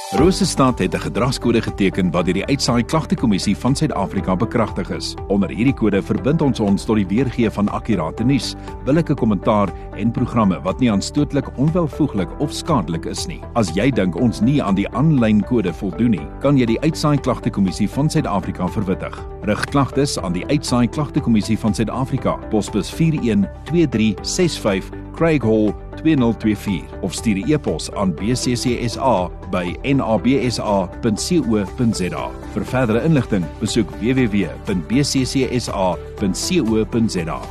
Rosestad het 'n gedragskode geteken wat deur die Uitsaai Klagtekommissie van Suid-Afrika bekragtig is. Onder hierdie kode verbind ons tot die weergee van akkurate nuus, billike kommentaar en programme wat nie aanstootlik, onwelvoeglik of skadelik is nie. As jy dink ons nie aan die aanlyn kode voldoen nie, kan jy die Uitsaai Klagtekommissie van Suid-Afrika verwittig. Rig klagtes aan die Uitsaai Klagtekommissie van Suid-Afrika, posbus 412365, Craig Hall 2024 of stuur 'n e-pos aan bccsa@nabsa.co.za. Vir verdere inligting, besoek www.bccsa.co.za.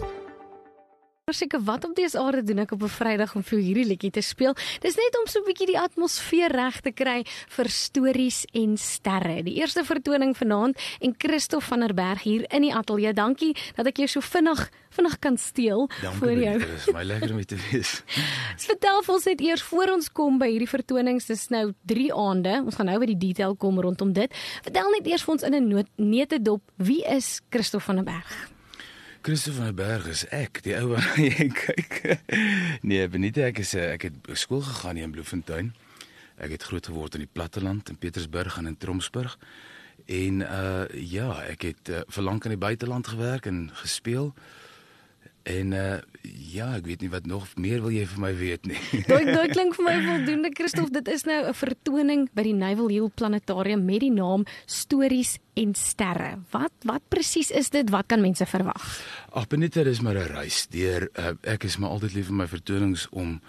Seker wat op dese aarde doen ek op 'n Vrydag om vir hierdie liedjie te speel. Dis net om so 'n bietjie die atmosfeer reg te kry vir stories en sterre. Die eerste vertoning vanaand en Christof van der Berg hier in die ateljee. Dankie dat ek jou so vinnig kan steel vir jou. Dit is my lekker om te wees. Vertel vir ons net eers voor ons kom by hierdie vertonings. Dis nou 3 aande. Ons gaan nou by die detail kom rondom dit. Vertel net eers vir ons in 'n netedop, wie is Christof van der Berg? Christof van der Berg is ek, die ou wat jy kyk. Nee, Benita, ek het skool gegaan hier in Bloemfontein. Ek het groot geword in die platteland in Pietersburg en in Tromsburg. En ek het verlang in die buiteland gewerk en gespeel. En ek weet nie wat nog meer wil jy vir my weet nie. Dit klink vir my voldoende, Christof. Dit is nou 'n vertoning by die Naval Hill Planetarium met die naam Stories en Sterre. Wat presies is dit? Wat kan mense verwag? Ag, Benita, dis maar 'n reis deur. Ek is maar altyd lief in my vertonings om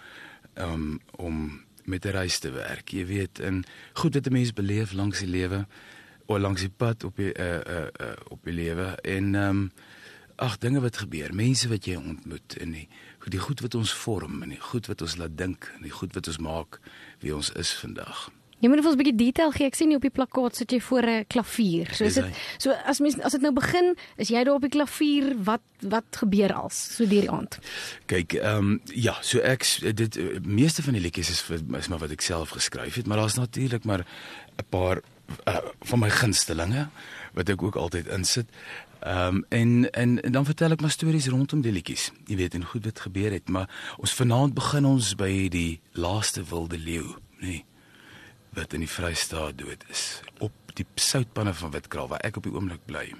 met 'n reis te werk. Jy weet, en goed wat 'n mens beleef langs die lewe, of langs die pad op die lewe en dinge wat gebeur, mense wat jy ontmoet en die goed wat ons vorm en die goed wat ons laat dink en die goed wat ons maak wie ons is vandag. Jy moet vir ons 'n bietjie detail gee. Ek sien nie op die plakkaat sit jy voor 'n klavier. So as dit nou begin, is jy daar op die klavier, wat gebeur so deur die aand? Kyk, so meeste van die liedjies is maar wat ek self geskryf het, maar daar's natuurlik maar 'n paar van my gunstelinge wat ek ook altyd insit. En dan vertel ek maar stories rondom die liedjies. Jy weet, en goed wat gebeur het, maar vanaand begin ons by die laaste wilde leeu, nee, wat in die Vrystaat dood is, op die soutpanne van Witkraal, waar ek op die oomblik bly.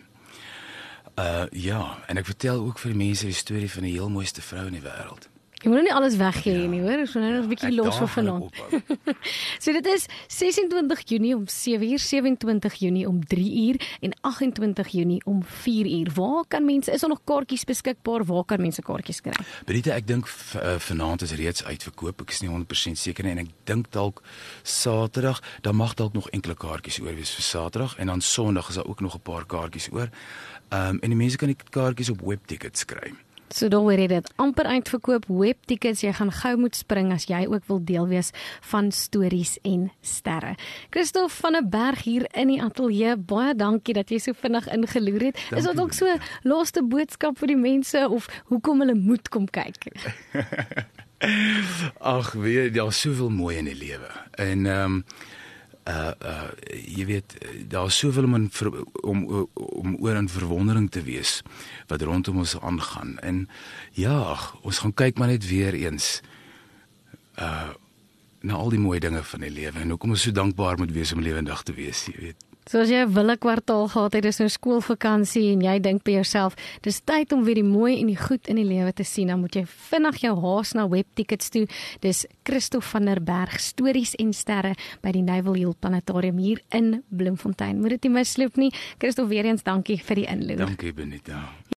En ek vertel ook vir die mense die storie van die heel mooiste vrou in die wêreld. Jy moet nie alles weggee nie, hoor. Ons moet nou nog 'n bietjie los vir vanaand. So dit is 26 Junie om 7uur, 27 Junie om 3uur en 28 Junie om 4uur. Waar kan mense, is daar nog kaartjies beskikbaar? Waar kan mense kaartjies kry? Benita, ek dink vanaand is reeds uitverkoop. Ek is nie 100% seker nie en ek dink dalk Saterdag, dan mag dalk nog enkele kaartjies oor wees vir Saterdag en dan Sondag is daar ook nog 'n paar kaartjies oor. En die mense kan die kaartjies op webtickets kry. So daar hoor jy dit, amper uitverkoop, webtickets, jy gaan gou moet spring as jy ook wil deel wees van Stories en Sterre. Christof van der Berg hier in die ateljee, baie dankie dat jy so vinnig ingeloer het. Is dit ook so laaste boodskap vir die mense of hoekom hulle moet kom kyk? Ag, weet, daar is soveel mooi in die lewe. En jy weet, daar is soveel om oor in verwondering te wees wat rondom ons aangaan. En ons gaan kyk maar net weer eens na al die mooie dinge van die lewe en hoekom ons so dankbaar moet wees om lewendig te wees, jy weet. So as jy 'n wille kwartaal gehad het, dis nou skoolvakansie en jy dink by jouself, dis tyd om weer die mooi en die goed in die lewe te sien, dan moet jy vinnig jou haas na webtickets toe. Dis Christof van der Berg, Stories en Sterre by die Naval Hill Planetarium hier in Bloemfontein. Moet dit nie misloop nie. Christof, weer eens dankie vir die inloer. Dankie, Benita.